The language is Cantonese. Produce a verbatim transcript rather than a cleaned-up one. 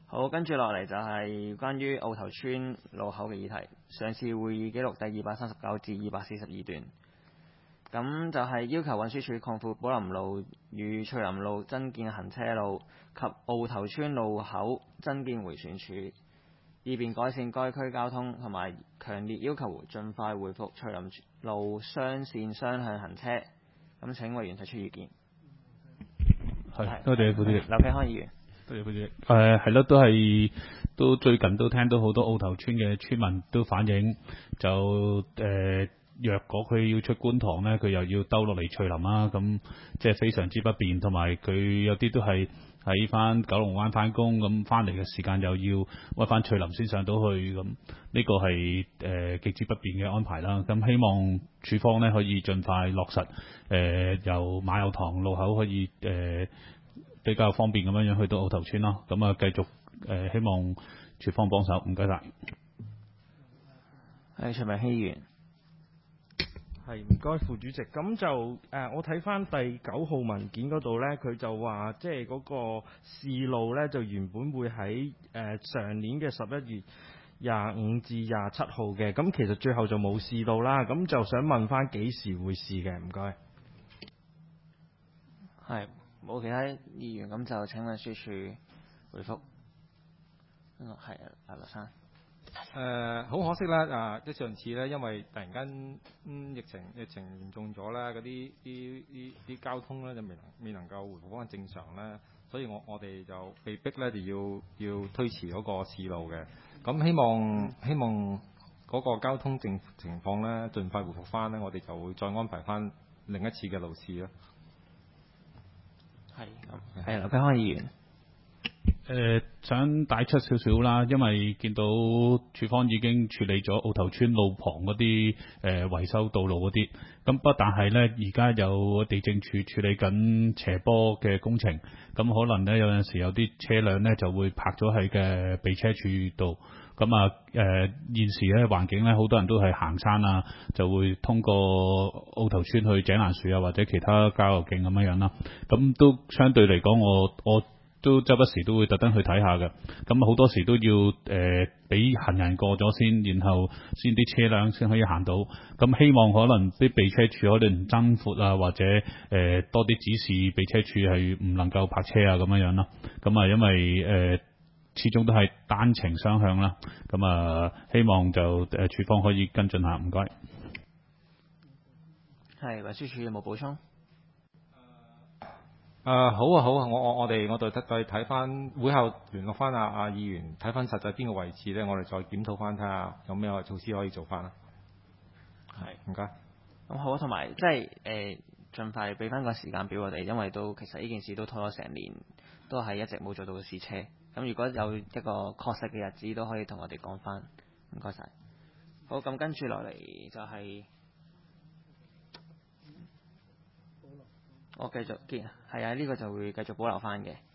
好，跟住落嚟就係關於澳頭村路口嘅議題。上次會議記錄第二百三十九至二百四十二段，咁就係要求運輸署擴闊寶林路與翠林路增建行車路及澳頭村路口增建迴旋處，以便改善該區交通，同埋強烈要求盡快恢復翠林路雙線雙向行車。咁請委員提出意見。 係，多謝副主席。 劉啟康議員。 多謝副主席。誒係咯，都係都最近都聽到好多澳頭村嘅村民都反映，就誒、呃、若果佢要出觀塘咧，佢又要兜落嚟翠林啦，咁即係非常之不便，同埋佢有啲都係喺翻九龍灣翻工，咁翻嚟嘅時間又要屈翻翠林先上到去，咁呢個係誒、呃、極之不便嘅安排啦。咁希望署方咧可以盡快落實，誒、呃、由馬友堂路口可以誒、呃比較方便咁樣樣去到澳頭村咯，咁啊繼續誒、呃、希望署方幫手，唔該晒。 係徐明希議員。 係唔該副主席，咁就誒、呃、我睇翻第九號文件嗰度呢，佢就話即係嗰個試路呢，就原本會喺誒、呃、上年嘅十一月廿五至廿七號嘅，咁其實最後就冇試到啦，咁就想問翻幾時會試嘅，唔該。 係。冇其他議員，咁就請運輸署回覆。嗯，係啊，劉立生。 誒，好可惜啦！啊，即上次咧，因為突然間、嗯、疫情疫情嚴重咗啦，嗰啲啲啲啲交通咧就未能未能夠回復翻正常咧，所以我我哋就被逼咧就要要推遲嗰個試路嘅。咁希望希望嗰個交通情情況咧盡快回復翻咧，我哋就會再安排翻另一次嘅路試咯。 係，係劉啟康議員。 誒、呃、想帶出少少啦，因為見到署方已經處理咗澳頭村路旁嗰啲誒維修道路嗰啲，咁不但係呢，而家有地政處處理緊斜坡嘅工程，咁可能呢，有陣時有啲車輛呢就會泊咗喺嘅避車處度。咁啊，誒、呃、現時咧環境咧，好多人都係行山啊，就會通過澳頭村去井欄樹啊，或者其他郊遊徑咁樣樣啦。咁都相對嚟講，我我都周不時都會特登去睇下嘅。咁好多時都要誒俾、呃、行人過咗先，然後先啲車輛先可以行到。咁希望可能啲避車處可能增闊啊，或者誒、呃、多啲指示避車處係唔能夠泊車啊咁樣樣啦。咁啊，因為誒。呃始終都係單程雙向啦，咁啊希望就誒署方可以跟進下，唔該。 係，運輸署有冇補充？ 誒、呃、好啊好啊，我我我哋我哋再睇翻會後聯絡翻阿阿議員，睇翻實際邊個位置咧，我哋再檢討翻睇下有咩措施可以做翻啦。係，唔該。 咁好啊，同埋即係誒，盡快俾翻個時間表我哋，因為都其實呢件事都拖咗成年，都係一直冇做到試車。咁如果有一個確實嘅日子，都可以同我哋講翻。唔該晒。好，咁跟住落嚟就係、是，我繼續見係啊，呢、這個就會繼續保留翻嘅。